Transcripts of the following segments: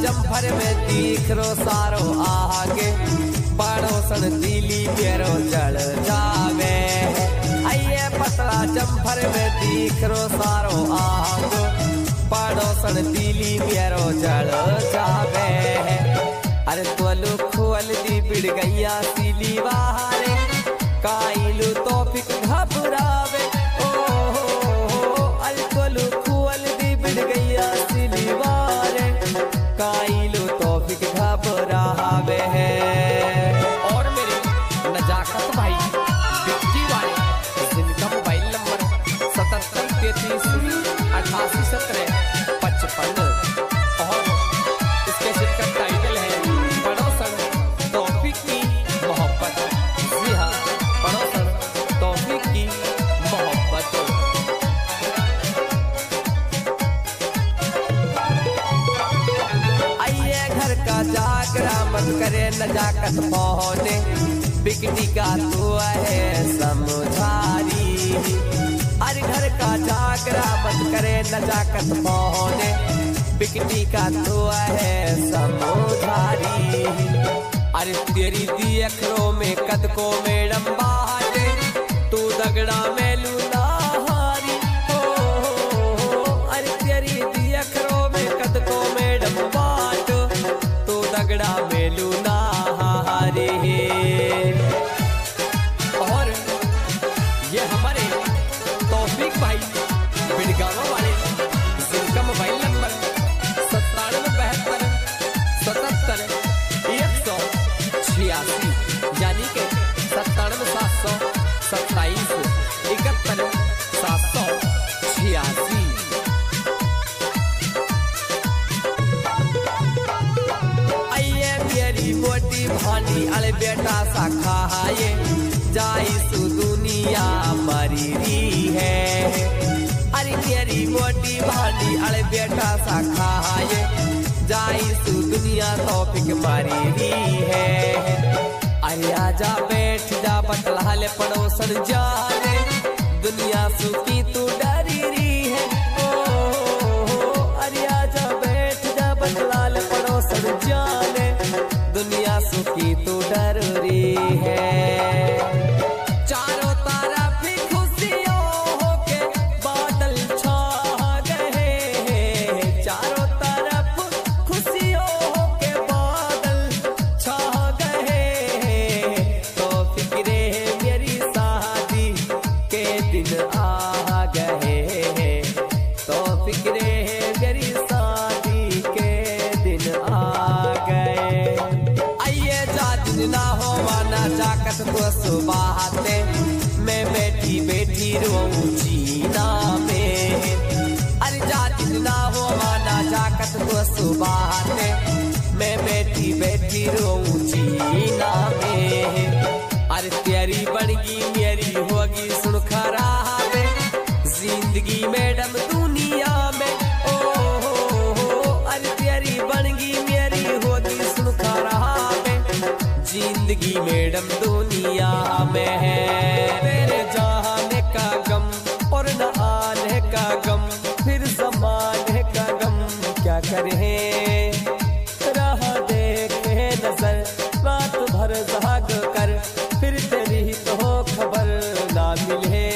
Jumper में दिख रो सारो आगे, पड़ोसन दिली मेरो जल जावे। आइए पतला जम्फर में दिख रो सारो आगे, पड़ोसन दिली मेरो जल जावे। अरे तोलू खोल दी बिड़ गैया सिली बाहरे, काइलू तौफिक घबरावे। ओ अरे तोलू खोल दी बिड़ गैया सिली बाहरे, काइलू तौफिक घबरावे। और मेरे नजाकत भाई बिक्की वाले, जिनका मोबाइल नंबर 7733 88 17 55 और इसके का टाइटल है पड़ोसन तौफिक की मोहब्बत। जी हाँ, पड़ोसन तौफिक की मोहब्बत। आइए घर का जागरा मत करे नजाकत पहुँचे, बिकनी का तू है समझारी। अरे घर का जागरा मत करे नजाकत पहुँचे, बिकनी का तू है समझारी। अरे तेरी दी अखरों में कद को मैडम बाटे, तू दगड़ा में लूना हारी। अरे तेरी दी अखरों में कद को मैडम बाट, तू दगड़ा में लूना हारी। और ये हमारे तौफिक भाई बिड़गावा वाले, जिनका मोबाइल नंबर 9772 77 186, यानी के 97 727 71 786। आइए मेरी मोटी भानी अल बेटा सा खाए, जाई सु दुनिया मरी है। अरे मेरी मोटी भानी अल बेटा सा खाए, जाई सु दुनिया तौफिक मरी है। अरे आजा बैठ जा बतला ले पड़ोसन जाने, दुनिया सुखी तू डरी रही है। ओ अरे आजा बैठ जा बतला ले पड़ोसन जाने, दुनिया सुखी तू डर रही है। चारों तरफ खुशियों के बादल छा गए, चारों तरफ खुशियों के बादल छा गए। तो फिक्रे मेरी शादी के दिन आ गए, तो फिक्रे मेरी शादी के दिन आ गए। आइए जा दिन ना हो वाना जाकत को सुबाहते, मैं बैठी बैठी रोऊं जीना में। अरे जा दिन ना हो वाना जाकत को सुबाहते, मैं बैठी बैठी रोऊं जीना में। अरे तेरी बड़गी मेरी होगी सुन खराबे, जिंदगी मैडम दुनिया में। ओ अरे तेरी बड़गी मेरी होगी सुन खराबे, जिंदगी मैडम दुनिया में है। मेरे जाने का गम और न आने का गम, फिर जमाने का गम क्या करें। राह देखे नजर रात भर जाग कर, फिर तेरी तो खबर ना मिले।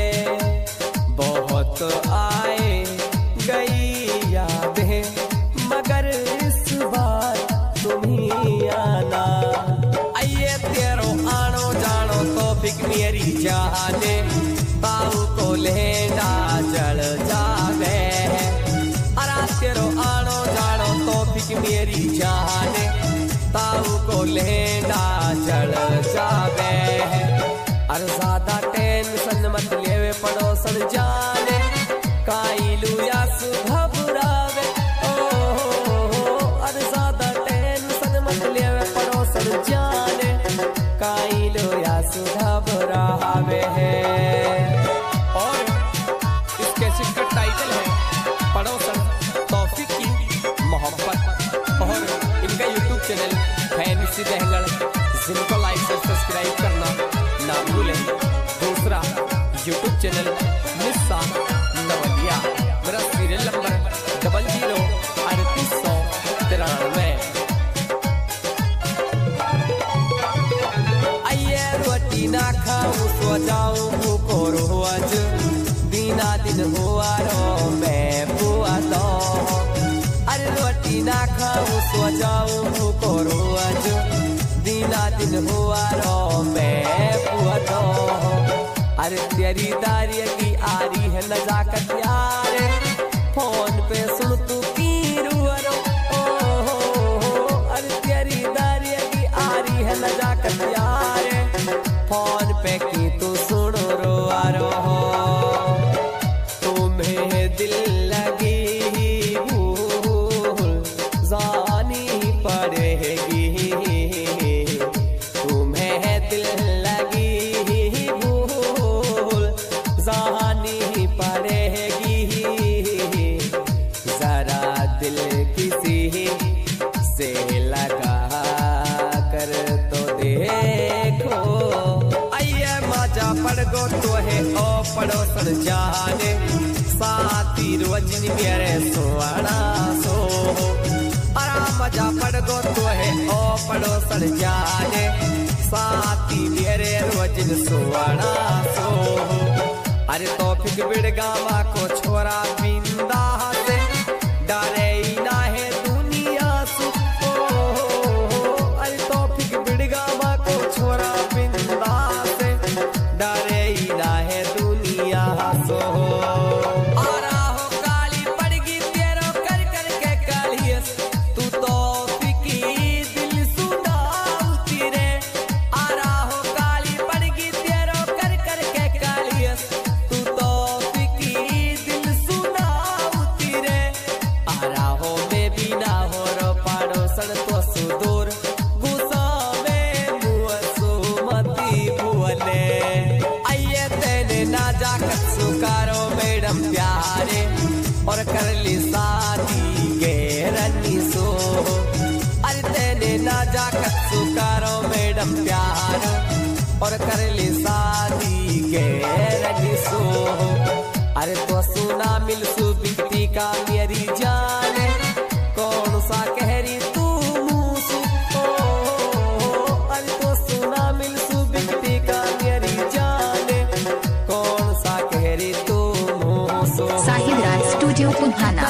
बहुत आए गई यादें, मगर इस बार तुम ही आना। आइए तेरो आनो जानो तौफिक मेरी जाने, ताऊ को लेना जल जावे। अरे तेरो आनो जानो तौफिक मेरी जाने, ताऊ को लेना जल जावे। अरे ज्यादा टेंशन मत लेवे पड़ोसन जाने, काइलू या सु घबरावे। अरे ज्यादा टेंशन मत लेवे पड़ोसन जाने, काइलू या सु घबरावे। और इस कैसेट का टाइटल है पड़ोसन तौफिक की मोहब्बत। और इनका यूट्यूब चैनल फैंसी दहंगड़, जिनको लाइक और सब्सक्राइब करना ना भूलें। दूसरा यूट्यूब चैनल निस्सा नवलिया, मेरा सीरियल नंबर 00 38 100 93। रोटी ना खाऊं सो जाऊं भूखो रोज दीना दिन हुआ रो मैं पुअतो। अरे तेरी दारी की आ रही है नजाकत यार, फोन पे सुन तू की रुअरो। अरे तेरी दारी की आ रही है नजाकत यार, फोन पे की तू सुन रुअरो। तुम्हें दिल लगी भूल जानी पड़ेगी, तुम्हें दिल लगी भूल जानी पड़ेगी। जरा दिल किसी से लगा कर तो देखो। आइए मजा पड़ गो तो है ओ पड़ोसन जाने, साथी रोजनी मेरे सोना सो। अरा मजा पड़ गो तो है ओ पड़ोसन जाने, साथी मेरे रोजन सोना सो। अरे तो फिक बिड़गावा को छोरा बिंदा से डरे ही ना है दुनिया सु। अरे तो फिक बिड़गावा को छोरा बिंदा से डरे ही ना है दुनिया सो। सुकारो मैडम प्यारे और कर ली शादी गेरनी सो। अरे तेने ना जाकर सुकारो मैडम प्यार और कर ली शादी गेरनी सो। अरे तो सुना मिल सु बिकती का मेरी जाने, कौन सा कह रही तू मुसु। अरे तो सुना मिल सु बिकती का मेरी जाने, कौन सा कह रही तू मुसु। साहिद राज स्टूडियो पुधाना।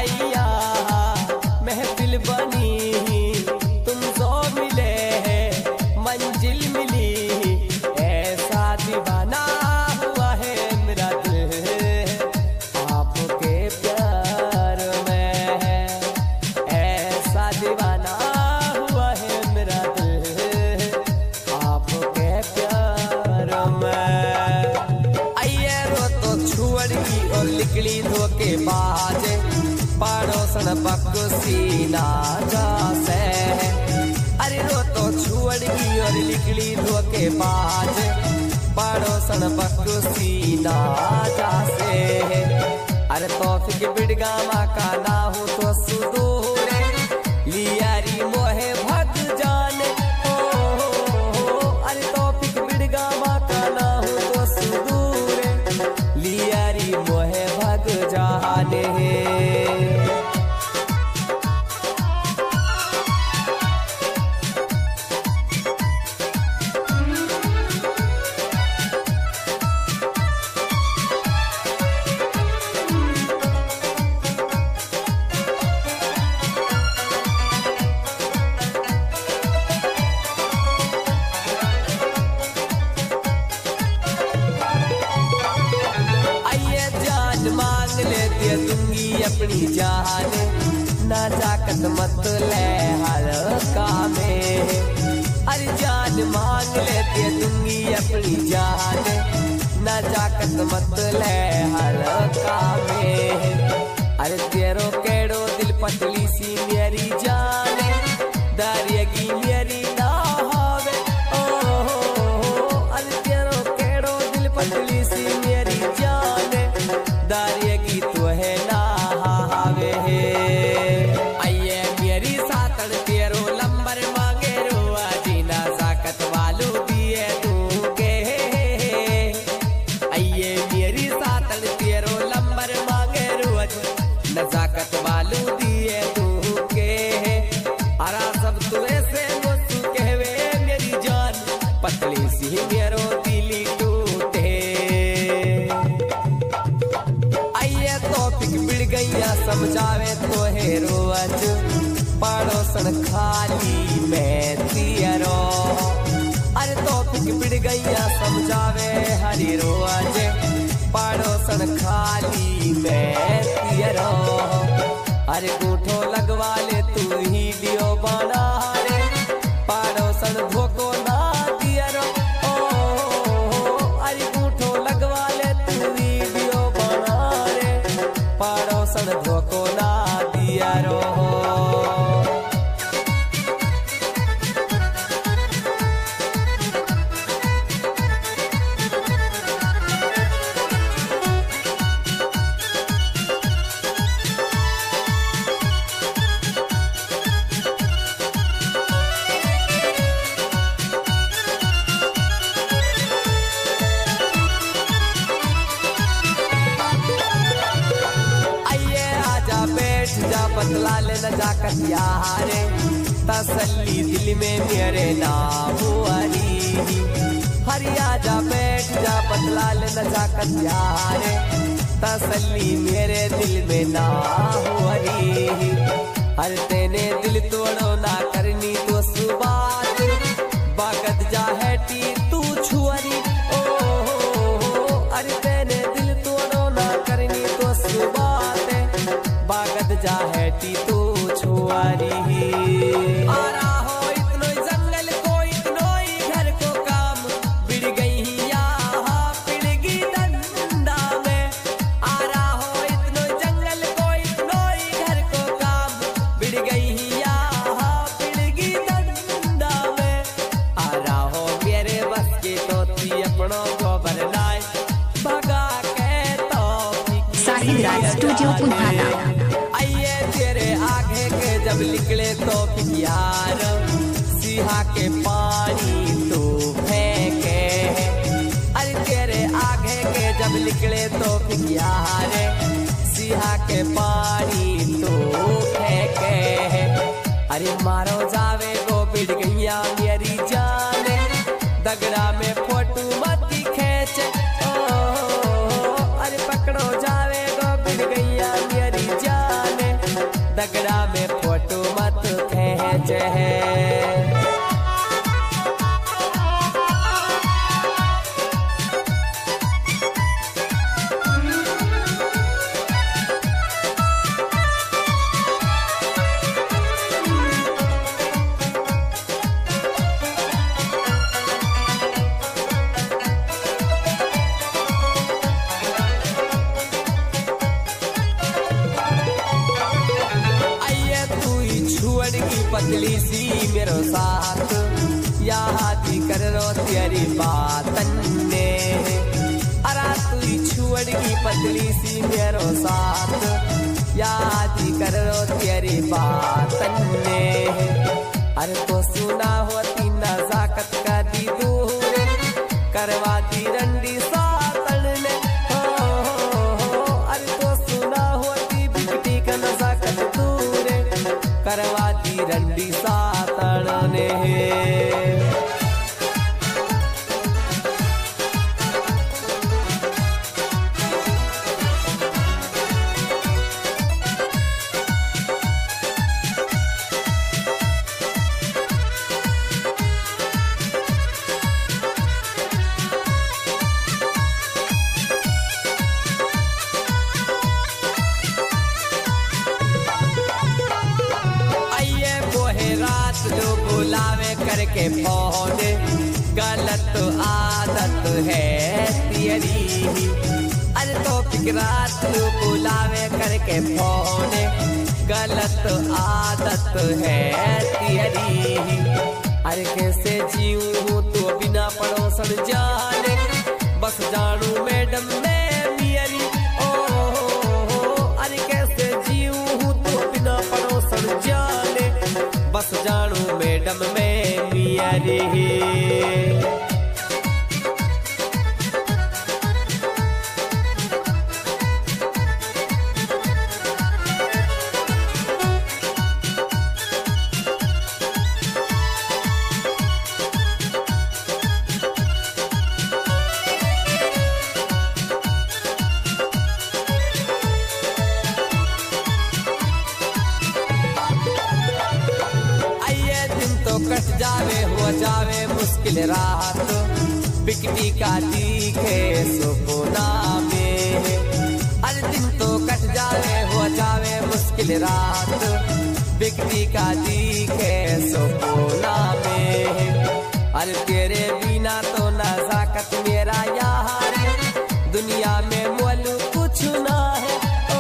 महफिल बनी तुम जो मिले मंजिल मिली, ऐसा दीवाना हुआ है मेरा दिल आपके प्यार में। ऐसा दीवाना हुआ है मेरा दिल आपके प्यार में। आइए रो तो छुअड़गी और लिकड़ी धोके बाजे, पड़ोसन बक्सी ना जा से। अरे रो तो छुअड़गी और लिकड़ी धोके बाजे, पड़ोसन बक्सी ना जा से। अरे तो फिक बिड़गावा का ना हो तो सुदूरे, लियारी मोहे भग जाने। अरे तो फिक बिड़गावा का ना हो तो सुदूरे, लियारी मोहे भग जाने। मांग ले दे दूंगी अपनी जान, ना जाकत मत ले हल्का में। अरे जान मांग ले दे दूंगी अपनी जान, ना जाकत मत ले हल्का में। अरे तेरो केड़ो दिल पतली सी मेरी जान, दारियगी मेरी ना हावे। अरे तेरो केड़ो दिल पतली सी मेरी जान, दारियगी तो है ना हावे। आइए मेरी सातड़ तेरो लंबर मांगे रो, जीना साकत वालू दिए दूंगे। आइए मेरी सातड़ तेरो लंबर मांगे रो, नजाकत वालू दिए दूंगे। पड़ोसन खाली में तियरो अरे तो बिड़ गैया समझावे हरी रोज पड़ोसन खाली में तियरो अरे गूठो लगवा ले तू ही लियो बना रे पड़ोसन धोको ना दियरो अरे गूठो लगवा ले तू ही लियो बना रे पड़ोसन धोको ना दियरो जा बतला लेना जाकर यारे तसल्ली दिल में मेरे नाम हरी हरिया जा बैठ जा बतला लेना जाकर यारे तसल्ली मेरे दिल में नाम हरी हर तेने दिल तोड़ो ना करनी तो सुबात बागत जा हैटी तू छुअरी ओ अरे तेने दिल तोड़ो ना करनी तो सुबात बागत जा हैटी तू छुआरी आ रहा हो इतनो जंगल को इतनो ही घर को काम बिड़ गई यहाँ पिड़गी डंडा में आ रहा हो इतनो जंगल को इतनो ही घर को काम बिड़ गई यहाँ पिड़गी डंडा में आ रहा हो मेरे बस के तो ती अपनों को बरनाए भगा के तो साहिल राज स्टूडियो पुन्हाना जब निकले तो यार सिहा के पानी तो फेंके अरे तेरे आगे के जब निकले तो यार सिहा के पानी तो फेंके अरे मारो जावे वो बिड़ गैया मेरी जाने दगड़ा में फोटो मत खींच अरे पकड़ो जावे वो बिड़ गैया मेरी जाने दगड़ा में फोटो मत खींच पतली सी मेरो साथ याद कर रो तेरी बातन ने अरा तू छुअड़ की पतली सी मेरो साथ याद कर रो तेरी बातन ने अरे तो सुना होती नजाकत का दी दूर करवा दी रंडी सातन ने अरे तो सुना होती बिकटी का नजाकत दूर करवा रंडी सातन ने जो बुलावे करके फोन गलत आदत है तेरी अरे तो फिक्रात बुलावे करके फोन गलत आदत है तेरी अरे कैसे जीऊं तो बिना पड़ोसन जाने बस जानू मैडम मैं मेरी अरे कैसे जीऊं तो बिना पड़ोसन जाने बस जानू मैडम में मिया रे तो कट जावे हो जावे मुश्किल रात, बिकटी का दिखे सुपना में। हर दिन तो कट जावे हो जावे मुश्किल रात, बिकटी का दिखे सुपना में। अरे तेरे बिना तो नजाकत मेरा यार, दुनिया में मोल कुछ ना है।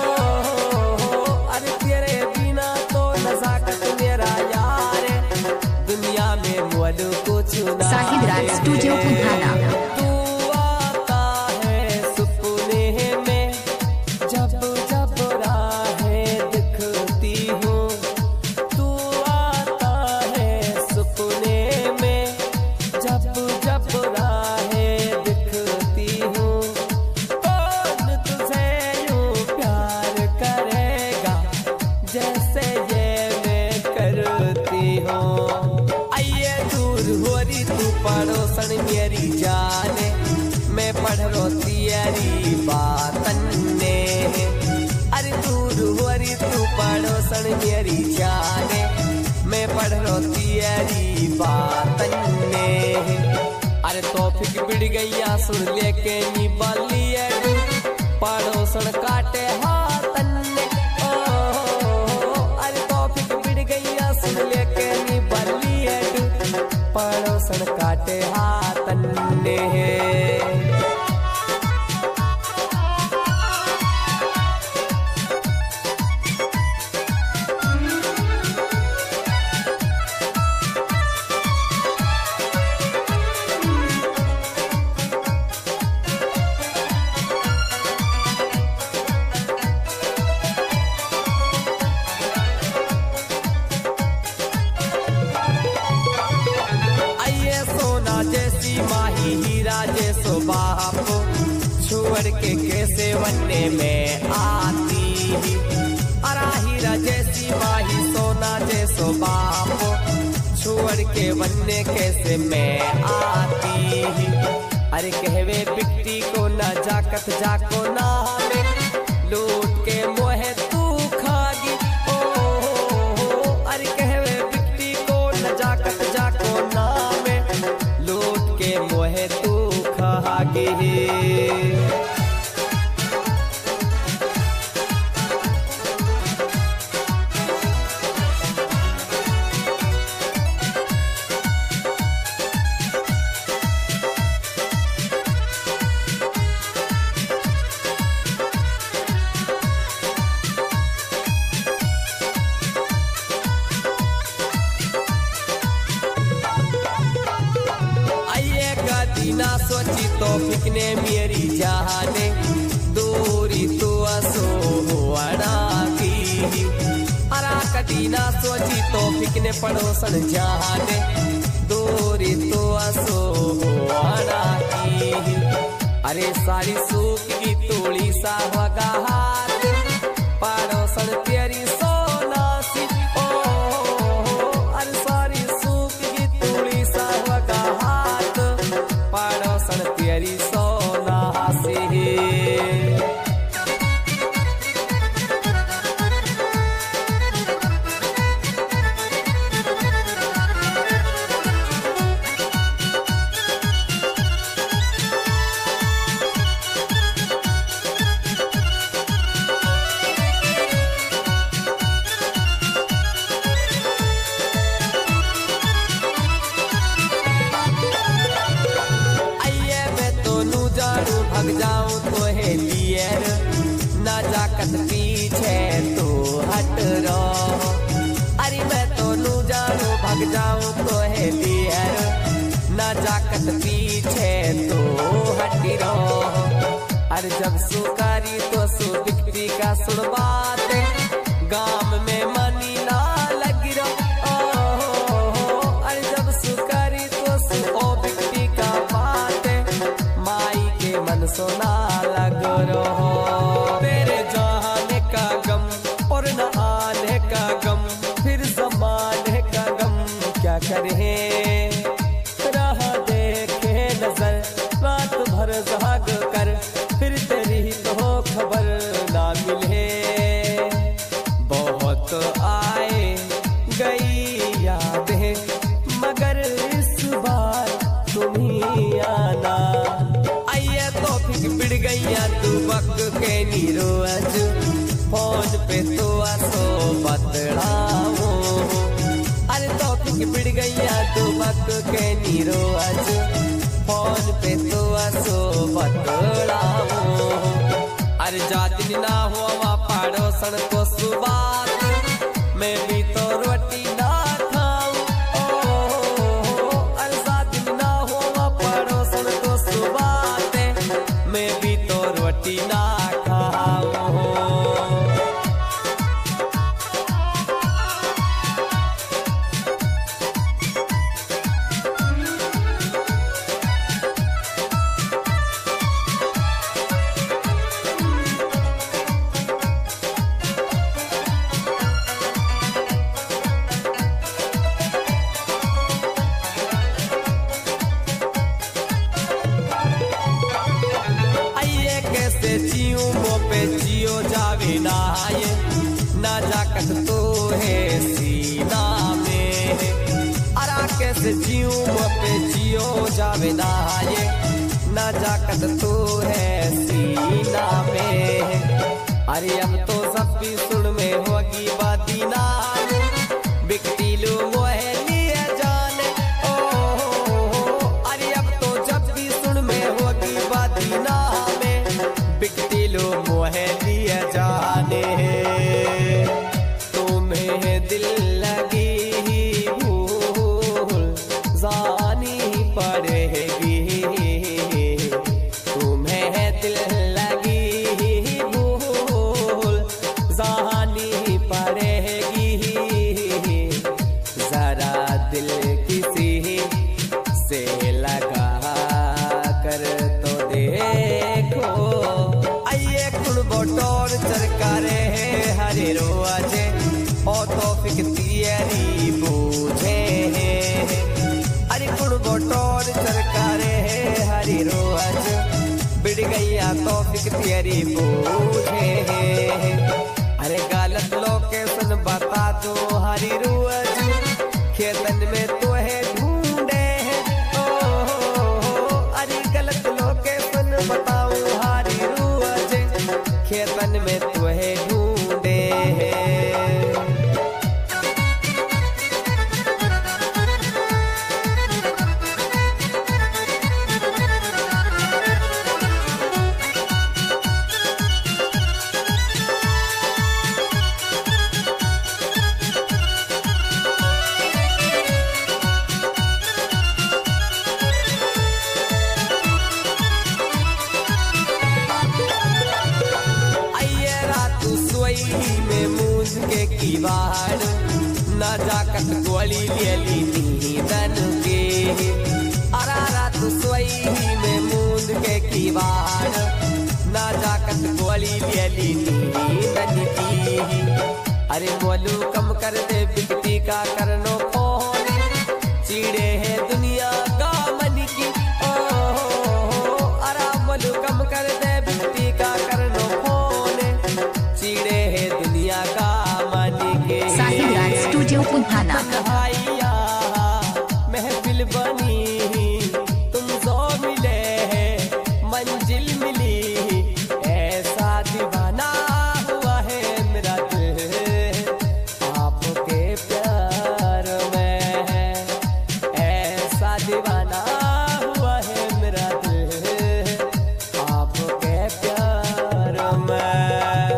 अरे तेरे बिना तो नजाकत मेरा यार, दुनिया में मोल कुछ ना। साहिद राज स्टूडियो पुधाना। तू आता है सपने में, जब जब राहें दिखती हूँ। तू आता है सपने में, जब जब राहें दिखती हूँ। कौन तुझे यूं प्यार करेगा जैसे ये मैं करती हूँ। आइए दूर हो रही तू पड़ोसन मेरी जाने, मैं पढ़ रो तेरी बातन ने। अरे दूर हो रही तू पड़ोसन मेरी जाने, मैं पढ़ रो तेरी बातन ने। अरे तौफीक बिड़ गैया सुन लेके नी बलिए, पड़ोसन काटे हाथन ने। अरे तौफीक बिड़ गैया सुन लेके नी बलिए, पड़ोसन काटे हाथन ने। जैसी माही हीरा जैसो बाप, छोड़ के कैसे बनने में आती। अरा हीरा जैसी माही सोना जैसो बाप, छोड़ के बनने कैसे में आती। अरे कहवे बिकटी को न जाकत जाको ना में, लूट के मोहे तू खागी। अरे कहवे बिकटी को न जाकत जाको ना में, लूट के मोहे तू खागी। ना सोची तौफीक ने मेरी जाने, दूरी तो असोहना की। अरा कदी ना सोची तौफीक ने पड़ोसन जाने, दूरी तो असोहना की। अरे सारी सूख की तोड़ी सा होगा हाथ, पड़ोसन तेरी सोना सी। अरे सारी सूख की तोड़ी सा होगा हाथ, पड़ोसन तेरी सोना से। भग जाऊं तो है लियर, ना जाकत पीछे तो हट रहो। अरे मैं तो नू जानू भग जाऊं तो है लियर, ना जाकत पीछे तो हट रहो। अरे जब सुकारी तो सु बिकटी का सुन बात, गाम में मनी ना लगी रहो। अरे जब सुकारी तो सु ओ बिकटी का बात, माई के मन सोना लग रहो। तेरे जाने का गम और न आने का गम, फिर जमाने का गम क्या करे। राह देखे नजर रात भर जाग कर, फिर तेरी तो खबर ना मिले। बहुत आए गई यादें टॉपिक बिड़ गईया तो बक के नीरो आज फोन पे तो असो बतलाओ अरे जा दिन ना हुआ पड़ोसन को सुबात मैं भी तो रोटी ना खाऊं अरे जा दिन ना हुआ पड़ोसन को सुबात मैं भी तो रोटी ना खाऊं। जियो पे जियो जावे ना ये ना जाकत तो है सीना में अरा कैसे जियो पे जियो जावे ना ये ना जाकत तो है सीना में अरे अब तो सब भी सुन में होगी बाती ना बिकती लो मोहे लिए जाने ओ अरे अब तो जब भी सुन में होगी बाती ना बिकती लो मोहे दिया जाने तुम्हें दिल लगी भूल जानी पड़ेगी तुम्हें दिल लगी भूल जानी पड़ेगी जरा दिल किसी से लगा कर तो देखो बोटोर चरकारे हरे रोजे और तो फिक्तियरी बूझे अरे कुड़ बोटोर चरकारे हरे रोज बिड़ गईया तो फिक्तियरी बूझे अरे गलत लोकेशन बता दो हरी रोज खेतन में तो है ढूंढे अरे गलत लोकेशन बताओ हरी रोज खेतन में तुहे ढूंढे में मूंज के कीवाड़ ना जाकत गोली लेली नींदन के अरा रात सोई में मूंज के कीवाड़ ना जाकत गोली लेली नींदन की अरे मोलू कम कर दे बिकती का करनो फोन चीड़े है दुनिया का मन की ओ अरा मोलू कम कर दे बिकती का करनो फोन चीड़े है दुनिया का मन के साहिल स्टूडियो पुधाना भाइया महफिल बनी तुम जो मिले मंजिल मिली ऐसा दीवाना हुआ है मेरा दिल आपके प्यार में ऐसा दीवाना हुआ है मेरा दिल आपके प्यार में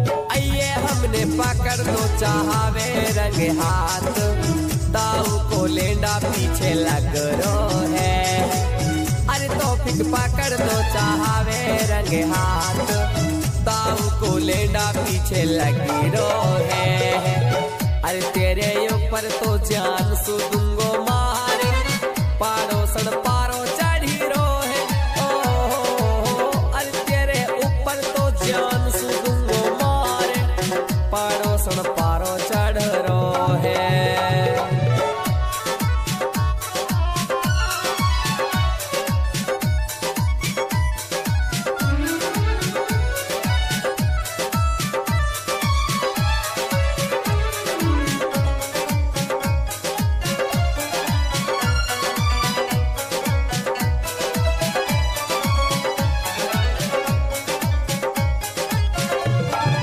पकड़ दो चाहवे रंग हाथ ताऊ को लेंडा पीछे लग रो है अरे तौफीक पकड़ दो चाहवे रंग हाथ ताऊ को लेंडा पीछे लगी रो है अरे तेरे ऊपर तो जान सुदूंगो मारे पड़ोसन पारो चढ़ी रो है ओ अरे तेरे ऊपर तो जान सुदूंगो मारे पड़ोसन पारो चढ़ रो है।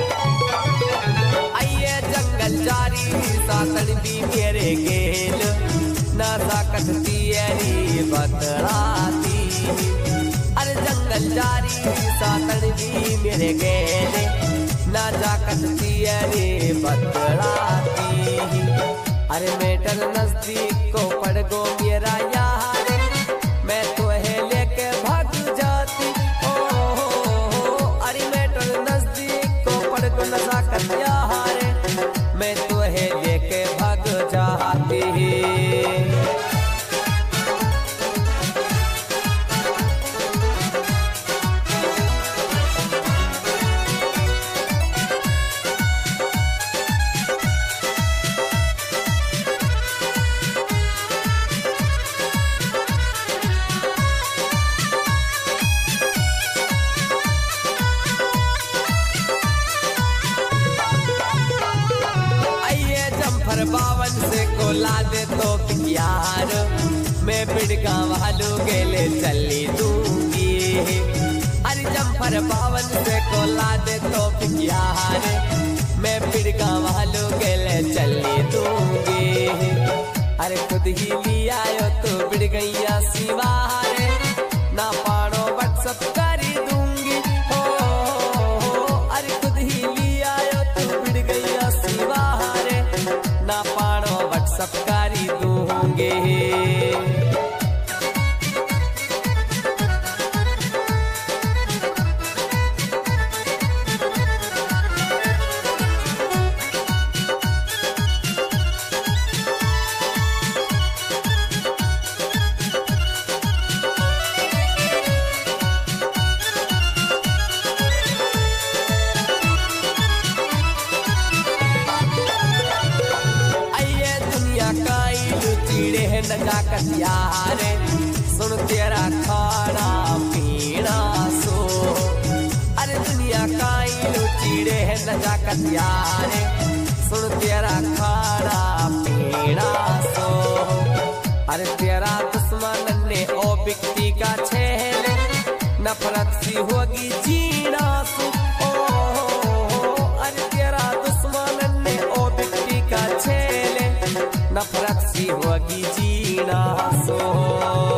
सातन भी मेरे गेल नजाकत तेरी बतलाती। अरे जंगल जारी सातन भी मेरे गेले नजाकत तेरी बतलाती। अरे मेटर नजदीक को पड़ गो मेरा यार मैं तो है लेके भाग जाती। ओ अरे मेटर नजदीक को पड़ गो नजाकत यार मैं तो है लेके भाग जाती। बावन से कोला दे तो यार मैं बिड़गा वालू गेले चली दूंगी। अरे जम्फर बावन से कोला दे तो यार मैं बिड़गा वालू गेले चली दूंगी। अरे खुद ही लिया तो बिड़ गैया सिवारे ना पाड़ो व्हाट्सअप करी दूंगी। हो अरे खुद ही लिया तो बिड़ गैया सिवारे ना पाड़ो व्हाट्सअप करी दूंगे। नजाकत यार सुन तेरा खाना पीना सो। अरे दुनिया काई चिड़े है नजाकत यार सुन तेरा खाना पीना सो। अरे तेरा दुश्मन ने ओ बिकती का छेले नफरत सी होगी जीना सो। ओ अरे तेरा दुश्मन ने ओ बिकती का छेले नफरत सी होगी जीना सो।